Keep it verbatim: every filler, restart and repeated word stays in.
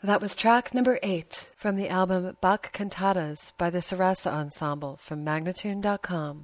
That was track number eight from the album Bach Cantatas by the Sarasa Ensemble from Magnatune dot com.